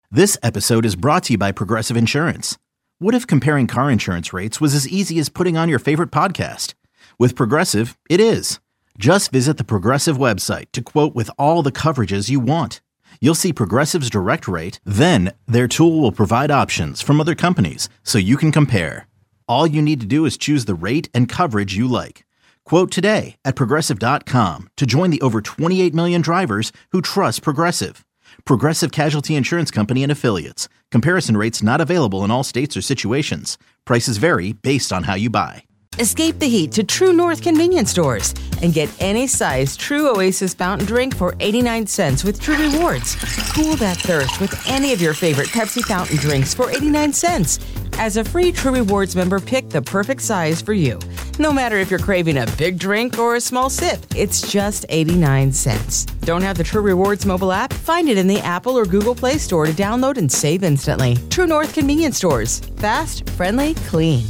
This episode is brought to you by Progressive Insurance. What if comparing car insurance rates was as easy as putting on your favorite podcast? With Progressive, it is. Just visit the Progressive website to quote with all the coverages you want. You'll see Progressive's direct rate, then their tool will provide options from other companies so you can compare. All you need to do is choose the rate and coverage you like. Quote today at Progressive.com to join the over 28 million drivers who trust Progressive. Progressive Casualty Insurance Company and Affiliates. Comparison rates not available in all states or situations. Prices vary based on how you buy. Escape the heat to True North convenience stores and get any size True Oasis fountain drink for 89 cents with True Rewards. Cool that thirst with any of your favorite Pepsi fountain drinks for 89 cents. As a free True Rewards member, pick the perfect size for you. No matter if you're craving a big drink or a small sip, it's just 89 cents. Don't have the True Rewards mobile app? Find it in the Apple or Google Play Store to download and save instantly. True North convenience stores. Fast, friendly, clean.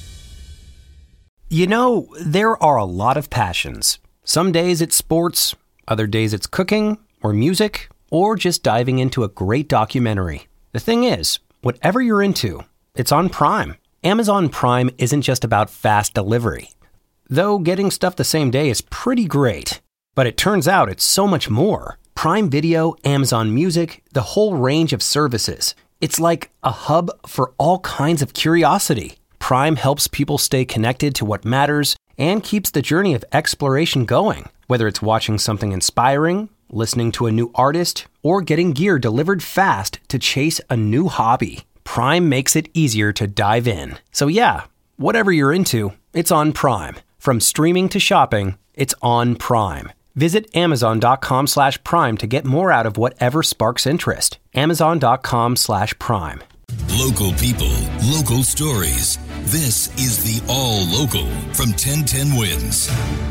You know, there are a lot of passions. Some days it's sports, other days it's cooking, or music, or just diving into a great documentary. The thing is, whatever you're into, it's on Prime. Amazon Prime isn't just about fast delivery. Though getting stuff the same day is pretty great. But it turns out it's so much more. Prime Video, Amazon Music, the whole range of services. It's like a hub for all kinds of curiosity. Prime helps people stay connected to what matters and keeps the journey of exploration going. Whether it's watching something inspiring, listening to a new artist, or getting gear delivered fast to chase a new hobby, Prime makes it easier to dive in. So yeah, whatever you're into, it's on Prime. From streaming to shopping, it's on Prime. Visit Amazon.com/Prime to get more out of whatever sparks interest. Amazon.com/Prime. Local people, local stories. This is the All Local from 1010 Wins.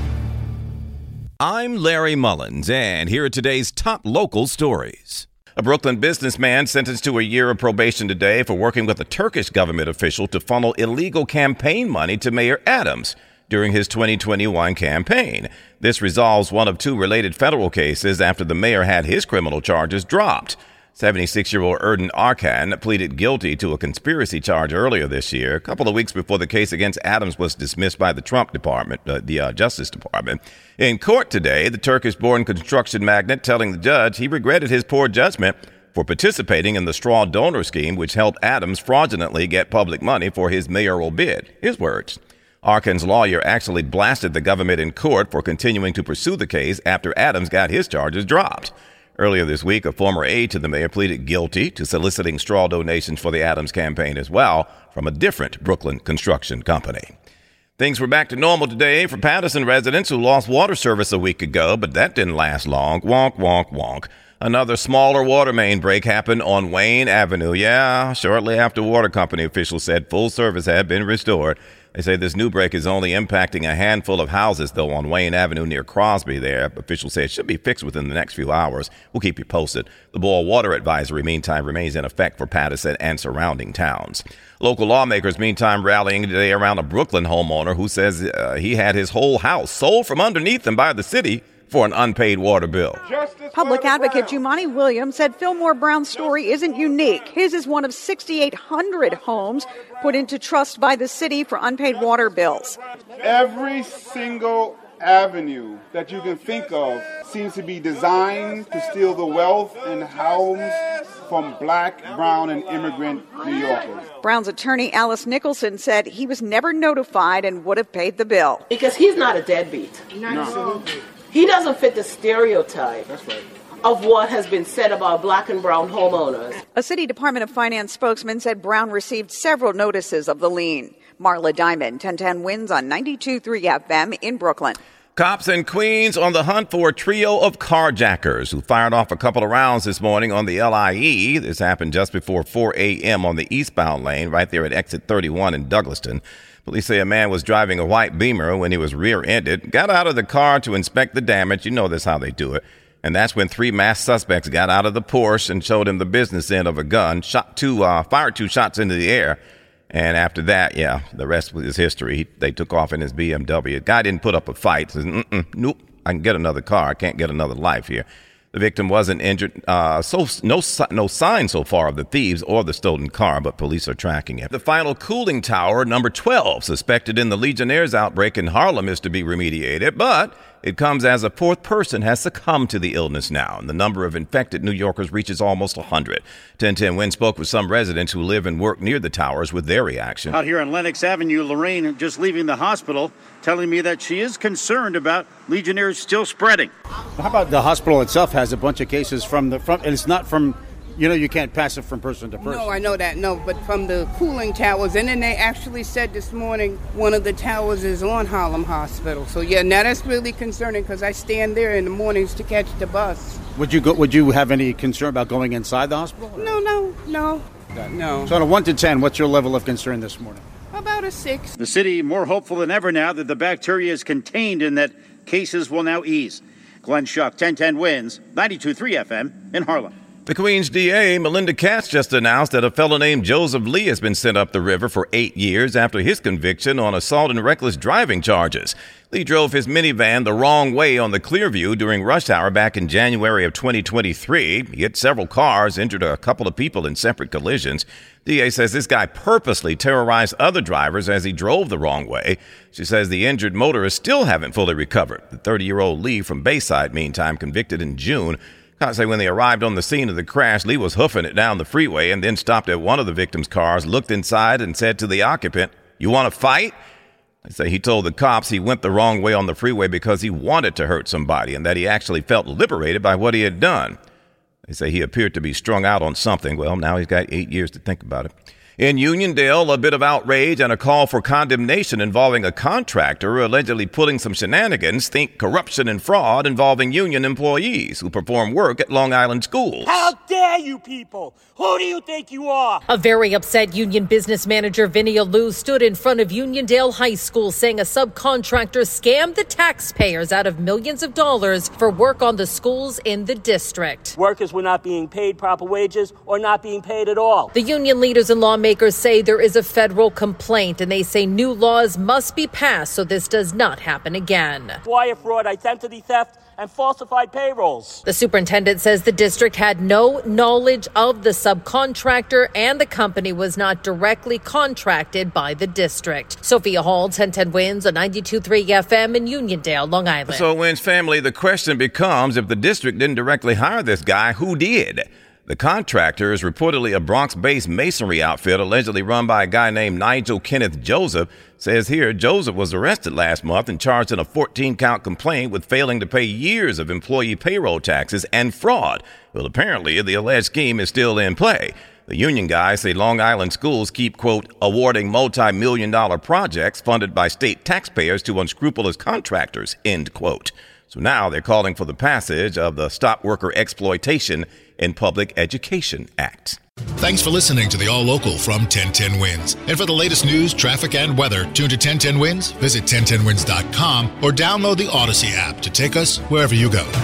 I'm Larry Mullins, and here are today's top local stories. A Brooklyn businessman sentenced to a year of probation today for working with a Turkish government official to funnel illegal campaign money to Mayor Adams during his 2021 campaign. This resolves one of two related federal cases after the mayor had his criminal charges dropped. 76-year-old Erden Arkan pleaded guilty to a conspiracy charge earlier this year, a couple of weeks before the case against Adams was dismissed by the Trump Department, the Justice Department. In court today, the Turkish-born construction magnate telling the judge he regretted his poor judgment for participating in the straw donor scheme, which helped Adams fraudulently get public money for his mayoral bid. His words. Arkan's lawyer actually blasted the government in court for continuing to pursue the case after Adams got his charges dropped. Earlier this week, a former aide to the mayor pleaded guilty to soliciting straw donations for the Adams campaign as well from a different Brooklyn construction company. Things were back to normal today for Patterson residents who lost water service a week ago, but that didn't last long. Wonk, wonk, wonk. Another smaller water main break happened on Wayne Avenue. Yeah, shortly after water company officials said full service had been restored. They say this new break is only impacting a handful of houses, though, on Wayne Avenue near Crosby there. Officials say it should be fixed within the next few hours. We'll keep you posted. The boil water advisory, meantime, remains in effect for Patterson and surrounding towns. Local lawmakers, meantime, rallying today around a Brooklyn homeowner who says he had his whole house sold from underneath him by the city for an unpaid water bill. Public advocate Jumani Williams said Fillmore Brown's story isn't unique. His is one of 6,800 homes put into trust by the city for unpaid water bills. Every single avenue that you can think of seems to be designed to steal the wealth and homes from black, brown, and immigrant New Yorkers. Brown's attorney Alice Nicholson said he was never notified and would have paid the bill. Because he's not a deadbeat. No. He doesn't fit the stereotype. That's right. Of what has been said about black and brown homeowners. A City Department of Finance spokesman said Brown received several notices of the lien. Marla Diamond, 1010 Wins on 92.3 FM in Brooklyn. Cops in Queens on the hunt for a trio of carjackers who fired off a couple of rounds this morning on the LIE. This happened just before 4 a.m. on the eastbound lane right there at exit 31 in Douglaston. Police say a man was driving a white Beamer when he was rear-ended, got out of the car to inspect the damage. You know that's how they do it. And that's when three masked suspects got out of the Porsche and showed him the business end of a gun, fired two shots into the air. And after that, the rest was history. They took off in his BMW. The guy didn't put up a fight. Says, nope, I can get another car. I can't get another life here. The victim wasn't injured, no sign so far of the thieves or the stolen car, but police are tracking it. The final cooling tower, number 12, suspected in the Legionnaires' outbreak in Harlem, is to be remediated, but it comes as a fourth person has succumbed to the illness now, and the number of infected New Yorkers reaches almost 100. 1010 Win spoke with some residents who live and work near the towers with their reaction. Out here on Lenox Avenue, Lorraine, just leaving the hospital, telling me that she is concerned about Legionnaires still spreading. How about the hospital itself has a bunch of cases from and it's not from, you can't pass it from person to person. No, I know that, but from the cooling towers. And then they actually said this morning one of the towers is on Harlem Hospital. So, now that's really concerning because I stand there in the mornings to catch the bus. Would you have any concern about going inside the hospital? No. So on a 1 to 10, what's your level of concern this morning? About a 6. The city more hopeful than ever now that the bacteria is contained and that cases will now ease. Glenn Schuck, 1010 Wins, 92.3 FM in Harlem. The Queens DA, Melinda Katz, just announced that a fellow named Joseph Lee has been sent up the river for 8 years after his conviction on assault and reckless driving charges. Lee drove his minivan the wrong way on the Clearview during rush hour back in January of 2023. He hit several cars, injured a couple of people in separate collisions. DA says this guy purposely terrorized other drivers as he drove the wrong way. She says the injured motorists still haven't fully recovered. The 30-year-old Lee from Bayside, meantime, convicted in June. Cops say when they arrived on the scene of the crash, Lee was hoofing it down the freeway and then stopped at one of the victim's cars, looked inside, and said to the occupant, "You want to fight?" They say he told the cops he went the wrong way on the freeway because he wanted to hurt somebody and that he actually felt liberated by what he had done. They say he appeared to be strung out on something. Well, now he's got 8 years to think about it. In Uniondale, a bit of outrage and a call for condemnation involving a contractor allegedly pulling some shenanigans, think corruption and fraud involving union employees who perform work at Long Island schools. How dare you people? Who do you think you are? A very upset union business manager, Vinny Alou, stood in front of Uniondale High School saying a subcontractor scammed the taxpayers out of millions of dollars for work on the schools in the district. Workers were not being paid proper wages or not being paid at all. The union leaders and lawmakers say there is a federal complaint, and they say new laws must be passed so this does not happen again. Wire fraud, identity theft, and falsified payrolls. The superintendent says the district had no knowledge of the subcontractor and the company was not directly contracted by the district. Sophia Hall, 1010 Wins on 92.3 FM in Uniondale, Long Island. So, Wins family, the question becomes, if the district didn't directly hire this guy, who did? The contractor is reportedly a Bronx-based masonry outfit allegedly run by a guy named Nigel Kenneth Joseph. Says here, Joseph was arrested last month and charged in a 14-count complaint with failing to pay years of employee payroll taxes and fraud. Well, apparently, the alleged scheme is still in play. The union guys say Long Island schools keep, quote, awarding multi-million-dollar projects funded by state taxpayers to unscrupulous contractors, end quote. So now they're calling for the passage of the Stop Worker Exploitation in Public Education Act. Thanks for listening to the All Local from 1010 Wins. And for the latest news, traffic, and weather, tune to 1010 Wins, visit 1010wins.com, or download the Odyssey app to take us wherever you go.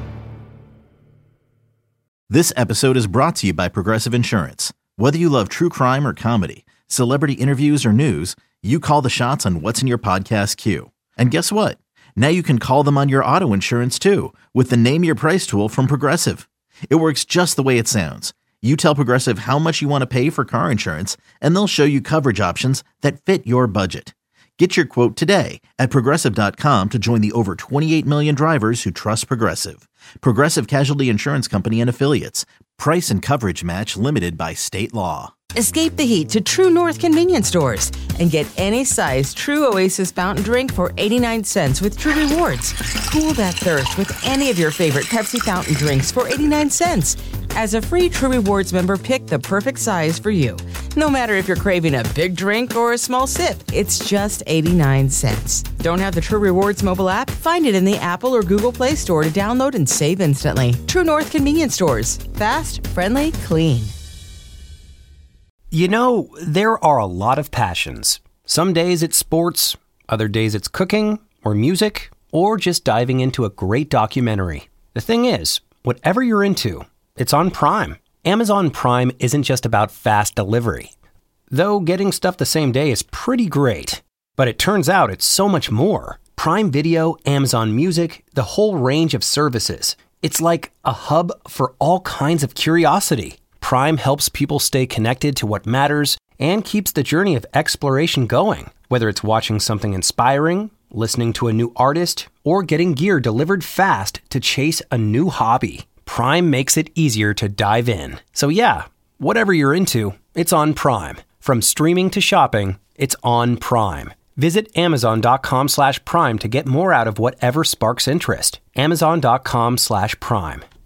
This episode is brought to you by Progressive Insurance. Whether you love true crime or comedy, celebrity interviews or news, you call the shots on what's in your podcast queue. And guess what? Now you can call them on your auto insurance too with the Name Your Price tool from Progressive. It works just the way it sounds. You tell Progressive how much you want to pay for car insurance, and they'll show you coverage options that fit your budget. Get your quote today at Progressive.com to join the over 28 million drivers who trust Progressive. Progressive Casualty Insurance Company and Affiliates. Price and coverage match limited by state law. Escape the heat to True North convenience stores and get any size True Oasis fountain drink for 89 cents with True Rewards. Cool that thirst with any of your favorite Pepsi fountain drinks for 89 cents. As a free True Rewards member, pick the perfect size for you. No matter if you're craving a big drink or a small sip, it's just 89 cents. Don't have the True Rewards mobile app? Find it in the Apple or Google Play Store to download and save instantly. True North convenience stores. Fast, friendly, clean. You know, there are a lot of passions. Some days it's sports, other days it's cooking, or music, or just diving into a great documentary. The thing is, whatever you're into, it's on Prime. Amazon Prime isn't just about fast delivery. Though getting stuff the same day is pretty great. But it turns out it's so much more. Prime Video, Amazon Music, the whole range of services. It's like a hub for all kinds of curiosity. Prime helps people stay connected to what matters and keeps the journey of exploration going. Whether it's watching something inspiring, listening to a new artist, or getting gear delivered fast to chase a new hobby, Prime makes it easier to dive in. So yeah, whatever you're into, it's on Prime. From streaming to shopping, it's on Prime. Visit Amazon.com/Prime to get more out of whatever sparks interest. Amazon.com/Prime.